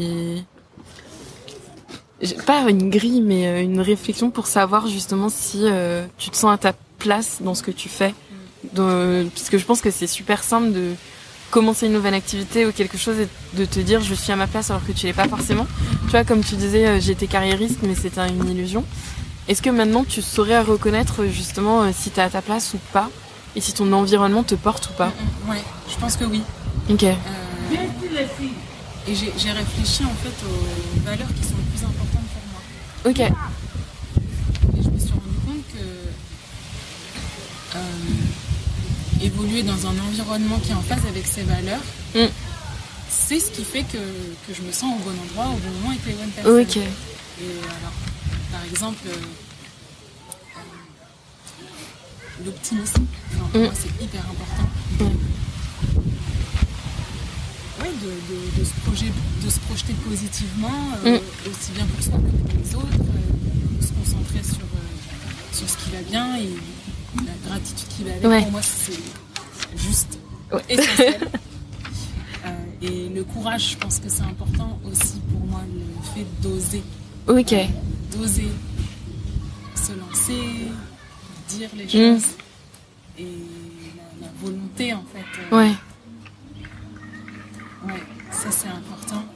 pas une grille, mais une réflexion pour savoir justement si tu te sens à ta place dans ce que tu fais, puisque je pense que c'est super simple de commencer une nouvelle activité ou quelque chose et de te dire je suis à ma place alors que tu l'es pas forcément. Tu vois, comme tu disais, j'étais carriériste, mais c'était une illusion. Est-ce que maintenant tu saurais reconnaître justement si t'es à ta place ou pas, et si ton environnement te porte ou pas. Ouais, je pense que oui. Ok. Et j'ai réfléchi en fait aux valeurs qui sont les plus importantes pour moi. Ok. Et je me suis rendu compte que évoluer dans un environnement qui est en phase avec ses valeurs, c'est ce qui fait que je me sens au bon endroit, au bon moment avec les bonnes personnes. Ok. Et alors, par exemple, l'optimisme, pour moi c'est hyper important. Ouais, de se projeter positivement, aussi bien pour soi que pour les autres, de se concentrer sur ce qui va bien et la gratitude qui va avec. Pour moi c'est juste essentiel. Et le courage, je pense que c'est important aussi pour moi, le fait d'oser. Ok. D'oser se lancer, dire les choses et la volonté en fait. Ouais, ça c'est important.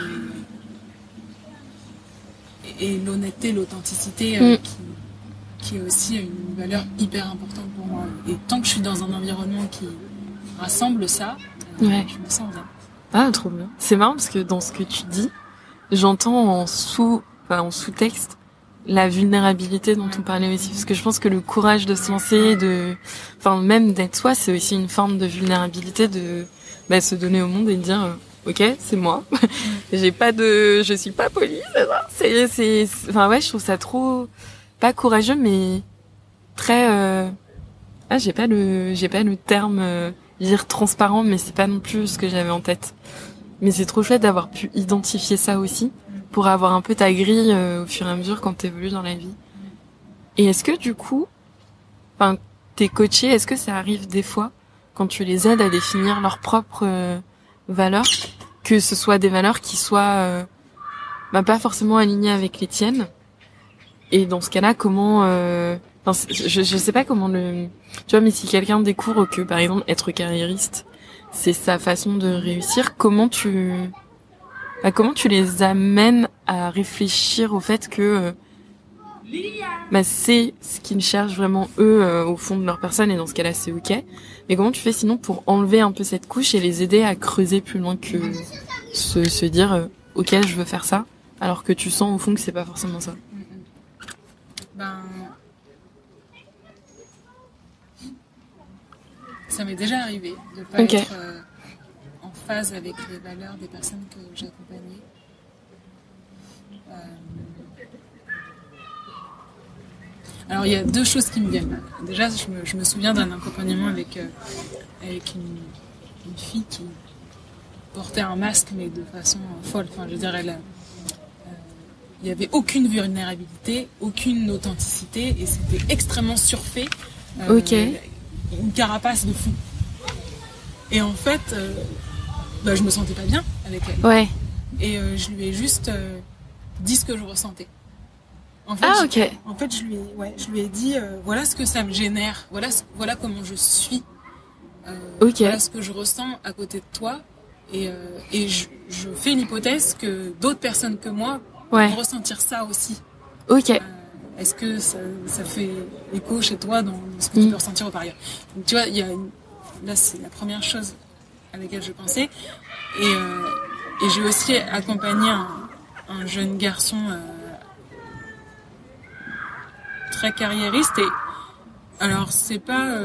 Et l'honnêteté, l'authenticité qui est aussi une valeur hyper importante pour moi. Et tant que je suis dans un environnement qui rassemble ça, je me sens bien. Ah, trop bien. C'est marrant parce que dans ce que tu dis, j'entends en sous-texte la vulnérabilité dont on parlait aussi, parce que je pense que le courage de se lancer, même d'être soi, c'est aussi une forme de vulnérabilité, de se donner au monde et de dire ok, c'est moi. Je suis pas polie, c'est ça. Je trouve ça trop pas courageux, mais très j'ai pas le terme dire transparent, mais c'est pas non plus ce que j'avais en tête. Mais c'est trop chouette d'avoir pu identifier ça aussi, pour avoir un peu ta grille au fur et à mesure quand t'évolues dans la vie. Et est-ce que du coup, tes coachés, est-ce que ça arrive des fois, quand tu les aides à définir leurs propres valeurs, que ce soit des valeurs qui soient pas forcément alignées avec les tiennes, et dans ce cas-là, comment... je sais pas comment tu vois, mais si quelqu'un découvre que, par exemple, être carriériste, c'est sa façon de réussir, comment tu les amènes à réfléchir au fait que c'est ce qu'ils cherchent vraiment eux au fond de leur personne, et dans ce cas-là c'est ok, mais comment tu fais sinon pour enlever un peu cette couche et les aider à creuser plus loin que se dire ok, je veux faire ça, alors que tu sens au fond que c'est pas forcément ça. Ça m'est déjà arrivé de pas être en phase avec les valeurs des personnes que j'accompagnais. Alors il y a deux choses qui me viennent. Déjà, je me souviens d'un accompagnement avec une fille qui portait un masque, mais de façon folle. Enfin, je veux dire, il n'y avait aucune vulnérabilité, aucune authenticité, et c'était extrêmement surfait. Une carapace de fou. Et en fait, je me sentais pas bien avec elle. Ouais. Et je lui ai juste dit ce que je ressentais. En fait, je lui ai dit voilà ce que ça me génère, voilà comment je suis, voilà ce que je ressens à côté de toi, et je fais l'hypothèse que d'autres personnes que moi peuvent ressentir ça aussi. Est-ce que ça fait écho chez toi dans ce que tu peux ressentir par ailleurs? Donc tu vois, là c'est la première chose à laquelle je pensais. Et j'ai aussi accompagné un jeune garçon très carriériste. Et alors c'est pas...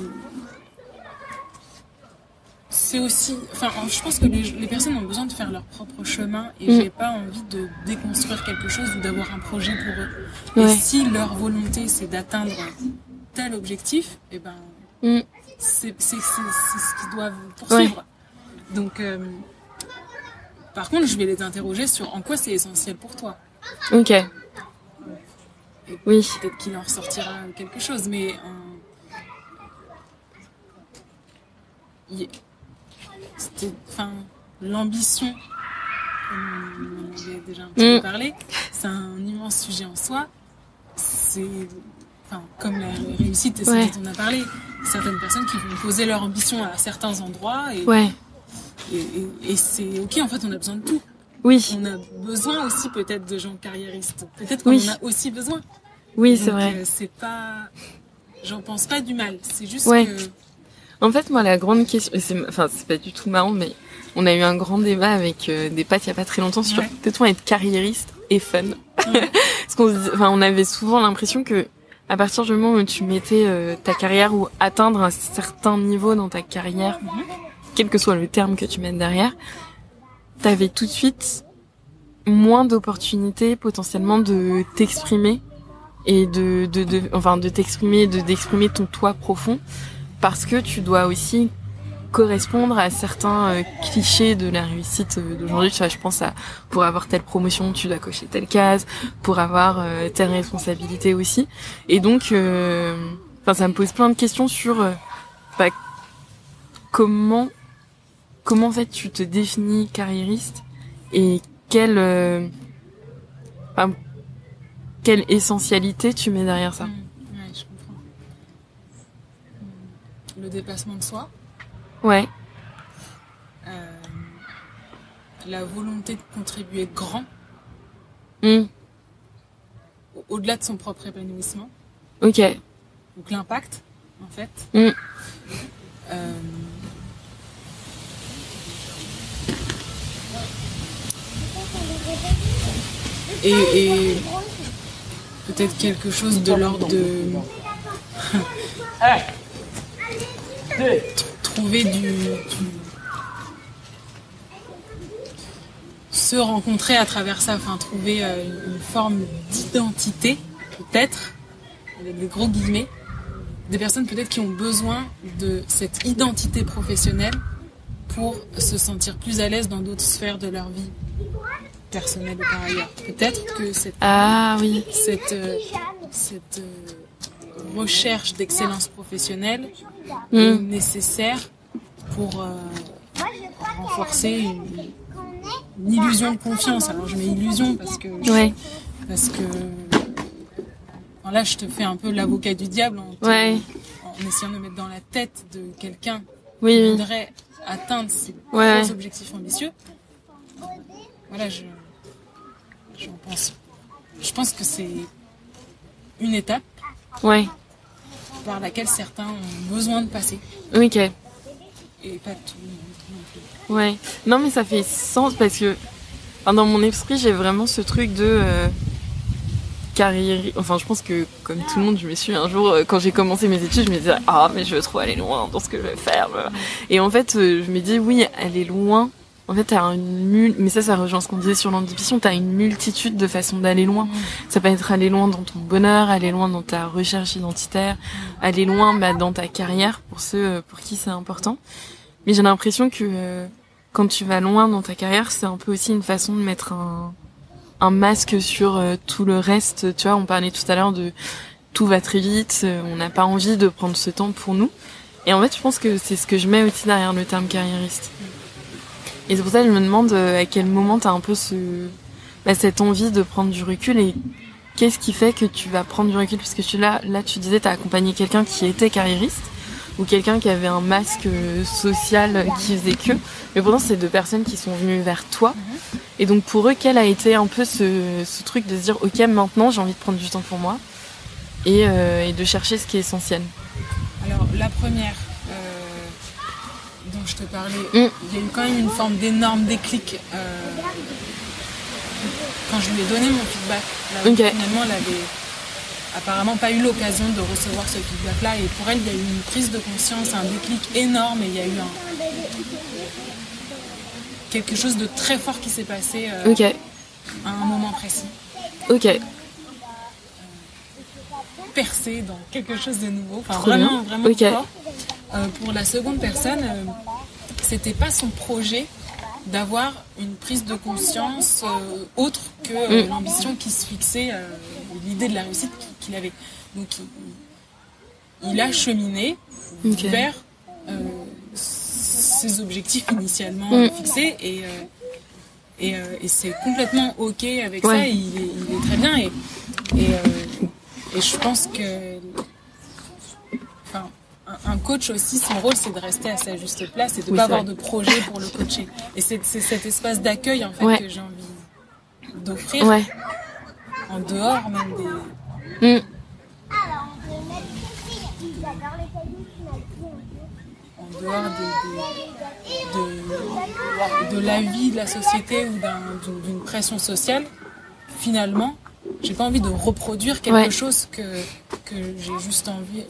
c'est aussi... je pense que les personnes ont besoin de faire leur propre chemin, et j'ai pas envie de déconstruire quelque chose ou d'avoir un projet pour eux. Et si leur volonté c'est d'atteindre tel objectif, c'est ce qu'ils doivent poursuivre. Donc, par contre, je vais les interroger sur en quoi c'est essentiel pour toi. Ok. Et peut-être qu'il en ressortira quelque chose, mais l'ambition, comme on avait déjà un petit peu parlé, c'est un immense sujet en soi. C'est comme la réussite, et ce dont on a parlé, certaines personnes qui vont poser leur ambition à certains endroits, et c'est ok, en fait on a besoin de tout. On a besoin aussi peut-être de gens carriéristes, peut-être qu'on en a aussi besoin. Oui, c'est vrai. C'est pas j'en pense pas du mal. C'est juste que... En fait, moi, la grande question, c'est pas du tout marrant, mais on a eu un grand débat avec des potes il y a pas très longtemps sur peut-on être carriériste et fun. Parce on avait souvent l'impression que à partir du moment où tu mettais ta carrière ou atteindre un certain niveau dans ta carrière, quel que soit le terme que tu mettes derrière, t'avais tout de suite moins d'opportunités potentiellement de t'exprimer et d'exprimer ton toi profond, parce que tu dois aussi correspondre à certains clichés de la réussite d'aujourd'hui. Tu vois, je pense pour avoir telle promotion, tu dois cocher telle case, pour avoir telle responsabilité aussi. Et donc, ça me pose plein de questions sur comment en fait tu te définis carriériste et quelle essentialité tu mets derrière ça. Ouais, je comprends. Le dépassement de soi. Ouais. La volonté de contribuer grand. Au-delà de son propre épanouissement. Ok. Donc l'impact, en fait. Et peut-être quelque chose de l'ordre de trouver se rencontrer à travers ça, enfin trouver une forme d'identité, peut-être, avec des gros guillemets, des personnes peut-être qui ont besoin de cette identité professionnelle pour se sentir plus à l'aise dans d'autres sphères de leur vie personnelle ou par ailleurs. Peut-être que cette recherche d'excellence professionnelle est nécessaire pour renforcer une illusion de confiance. Alors je mets illusion parce que là je te fais un peu l'avocat du diable en essayant de me mettre dans la tête de quelqu'un qui voudrait atteindre ces gros objectifs ambitieux. Voilà, je pense que c'est une étape par laquelle certains ont besoin de passer. Ok. Et pas tout le monde non plus. Ouais. Non, mais ça fait sens parce que dans mon esprit, j'ai vraiment ce truc de carrière. Enfin, je pense que comme tout le monde, je me suis un jour, quand j'ai commencé mes études, je me disais mais je veux trop aller loin dans ce que je vais faire. Et en fait, je me dis oui, aller loin. En fait, mais ça rejoint ce qu'on disait sur l'ambition, t'as une multitude de façons d'aller loin. Ça peut être aller loin dans ton bonheur, aller loin dans ta recherche identitaire, aller loin dans ta carrière, pour ceux pour qui c'est important. Mais j'ai l'impression que quand tu vas loin dans ta carrière, c'est un peu aussi une façon de mettre un masque sur tout le reste. Tu vois, on parlait tout à l'heure de tout va très vite, on n'a pas envie de prendre ce temps pour nous. Et en fait, je pense que c'est ce que je mets aussi derrière le terme carriériste. Et c'est pour ça que je me demande à quel moment t'as un peu cette envie de prendre du recul et qu'est-ce qui fait que tu vas prendre du recul, parce que là tu disais t'as accompagné quelqu'un qui était carriériste ou quelqu'un qui avait un masque social qui faisait que, mais pourtant c'est deux personnes qui sont venues vers toi. Et donc pour eux, quel a été un peu ce truc de se dire ok, maintenant j'ai envie de prendre du temps pour moi et de chercher ce qui est essentiel. Alors la première dont je te parlais, il y a eu quand même une forme d'énorme déclic quand je lui ai donné mon feedback. Finalement, elle avait apparemment pas eu l'occasion de recevoir ce feedback-là, et pour elle, il y a eu une prise de conscience, un déclic énorme, et il y a eu quelque chose de très fort qui s'est passé à un moment précis. Percé dans quelque chose de nouveau, enfin vraiment fort. Pour la seconde personne, c'était pas son projet d'avoir une prise de conscience autre que l'ambition qui se fixait, l'idée de la réussite qu'il avait. Donc il a cheminé vers ses objectifs initialement fixés, et c'est complètement ok avec ça. Il est très bien, et je pense que un coach aussi, son rôle, c'est de rester à sa juste place et de ne pas avoir de projet pour le coacher. Et c'est cet espace d'accueil en fait que j'ai envie d'offrir, en dehors même des... en dehors de la vie de la société ou d'une pression sociale, finalement, j'ai pas envie de reproduire quelque chose que j'ai justement envie.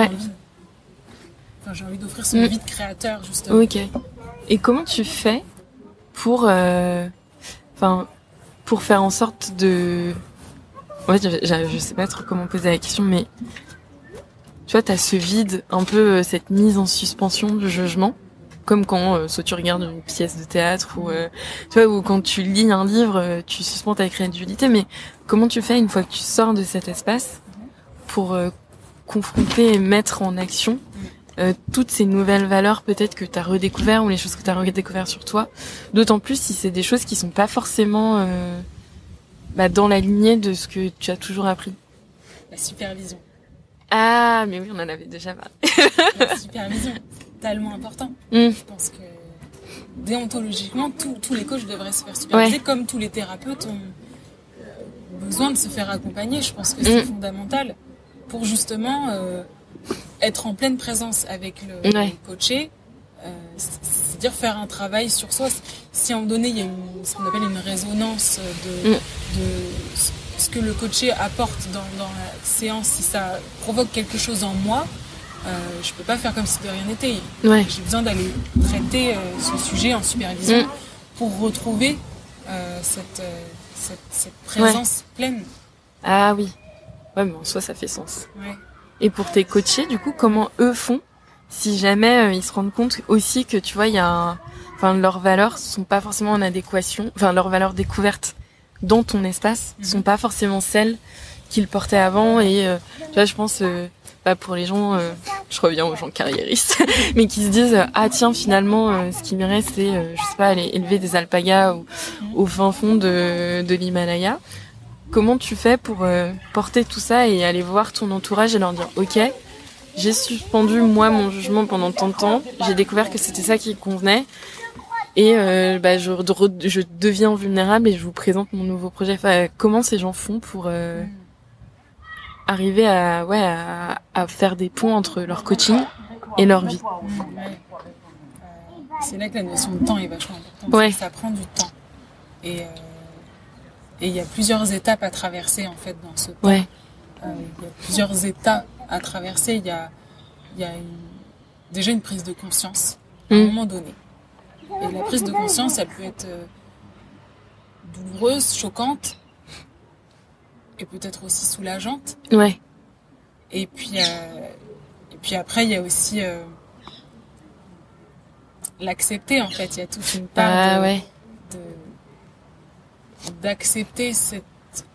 Enfin, j'ai envie d'offrir ce vie de créateur, justement. Ok. Et comment tu fais pour faire en sorte de... En fait, je sais pas trop comment poser la question, mais tu vois, t'as ce vide, un peu cette mise en suspension du jugement, comme quand soit tu regardes une pièce de théâtre ou tu vois, ou quand tu lis un livre, tu suspends ta créativité. Mais comment tu fais une fois que tu sors de cet espace pour confronter et mettre en action toutes ces nouvelles valeurs peut-être que tu as redécouvert ou les choses que tu as redécouvert sur toi, d'autant plus si c'est des choses qui sont pas forcément dans la lignée de ce que tu as toujours appris. La supervision. Ah, mais oui, on en avait déjà parlé. La supervision, c'est tellement important. Je pense que déontologiquement, tous les coachs devraient se faire superviser, comme tous les thérapeutes ont besoin de se faire accompagner. Je pense que c'est fondamental pour justement être en pleine présence avec le coaché, c'est-à-dire faire un travail sur soi. Si à un moment donné, il y a ce qu'on appelle une résonance de ce que le coaché apporte dans la séance, si ça provoque quelque chose en moi, je peux pas faire comme si de rien n'était. J'ai besoin d'aller traiter ce sujet en supervision pour retrouver cette présence pleine. Ah oui. Ouais, mais en soi, ça fait sens. Ouais. Et pour tes coachés, du coup, comment eux font si jamais ils se rendent compte aussi que, tu vois, il y a leurs valeurs sont pas forcément en adéquation, leurs valeurs découvertes dans ton espace sont pas forcément celles qu'ils portaient avant et tu vois, je pense pour les gens, je reviens aux gens carriéristes, mais qui se disent ah tiens finalement ce qui me reste c'est je sais pas aller élever des alpagas au fin fond de l'Himalaya. Comment tu fais pour porter tout ça et aller voir ton entourage et leur dire ok, j'ai suspendu moi mon jugement pendant tant de temps, j'ai découvert que c'était ça qui convenait et je deviens vulnérable et je vous présente mon nouveau projet. Comment ces gens font pour arriver à faire des ponts entre leur coaching et leur vie? C'est là que la notion de temps est vachement importante. Ça prend du temps et il y a plusieurs étapes à traverser en fait dans ce temps. Il y a plusieurs états à traverser. Il y a déjà une prise de conscience à un moment donné. Et la prise de conscience, elle peut être douloureuse, choquante, et peut-être aussi soulageante. Et puis après, il y a aussi l'accepter en fait. Il y a toute une part d'accepter cette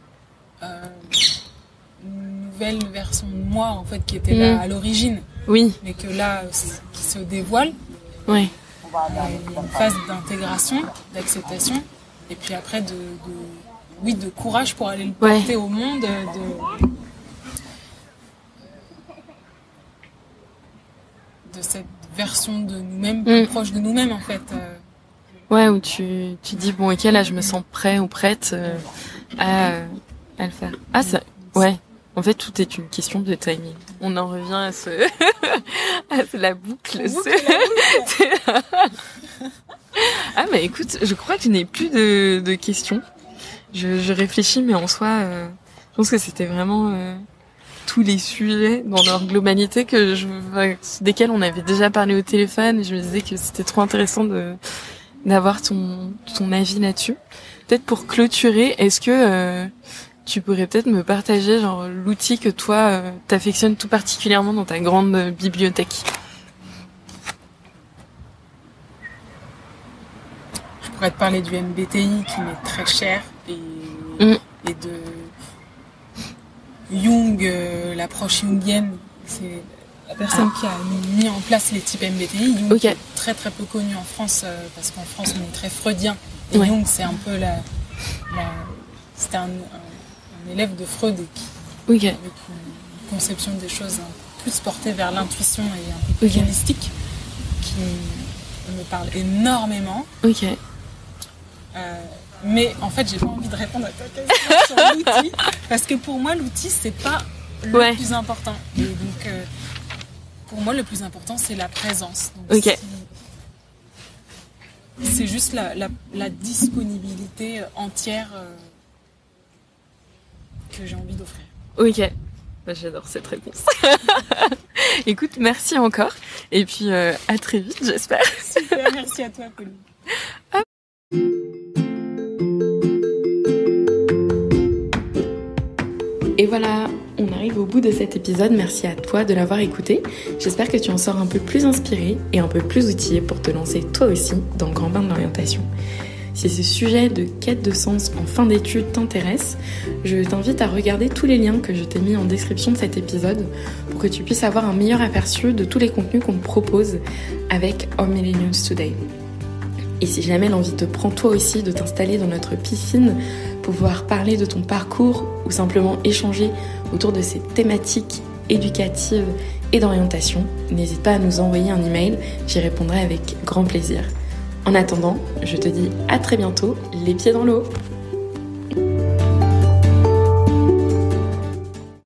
nouvelle version de moi en fait qui était là à l'origine, mais que là qui se dévoile. Il y a une phase d'intégration, d'acceptation, et puis après de courage pour aller le porter au monde, de cette version de nous-mêmes plus proche de nous-mêmes en fait. Où tu dis bon ok là je me sens prêt ou prête à le faire. Ah ça en fait tout est une question de timing. On en revient à la boucle. Ah mais écoute, je crois que je n'ai plus de questions. Je réfléchis mais en soi je pense que c'était vraiment tous les sujets dans leur globalité desquels on avait déjà parlé au téléphone et je me disais que c'était trop intéressant d'avoir ton avis là-dessus. Peut-être pour clôturer, est-ce que tu pourrais peut-être me partager genre l'outil que toi t'affectionnes tout particulièrement dans ta grande bibliothèque? Je pourrais te parler du MBTI qui m'est très cher et de Jung, l'approche jungienne. C'est la personne qui a mis en place les types MBTI. Jung est très très peu connu en France parce qu'en France on est très freudien. Et Jung c'est un peu c'était un élève de Freud avec une conception des choses plus portée vers l'intuition et un peu plus holistique qui me parle énormément. Mais en fait j'ai pas envie de répondre à ta question sur l'outil parce que pour moi l'outil c'est pas le plus important et donc Pour moi, le plus important, c'est la présence. Donc, ok. C'est juste la disponibilité entière que j'ai envie d'offrir. Ok. Bah, j'adore cette réponse. Écoute, merci encore. Et puis, à très vite, j'espère. Super, merci à toi, Pauline. Et voilà, on arrive au bout de cet épisode. Merci à toi de l'avoir écouté. J'espère que tu en sors un peu plus inspiré et un peu plus outillé pour te lancer toi aussi dans le grand bain de l'orientation. Si ce sujet de quête de sens en fin d'études t'intéresse, je t'invite à regarder tous les liens que je t'ai mis en description de cet épisode pour que tu puisses avoir un meilleur aperçu de tous les contenus qu'on te propose avec Our Millennials Today. Et si jamais l'envie te prend toi aussi de t'installer dans notre piscine, pouvoir parler de ton parcours ou simplement échanger autour de ces thématiques éducatives et d'orientation, n'hésite pas à nous envoyer un email, j'y répondrai avec grand plaisir. En attendant, je te dis à très bientôt, les pieds dans l'eau.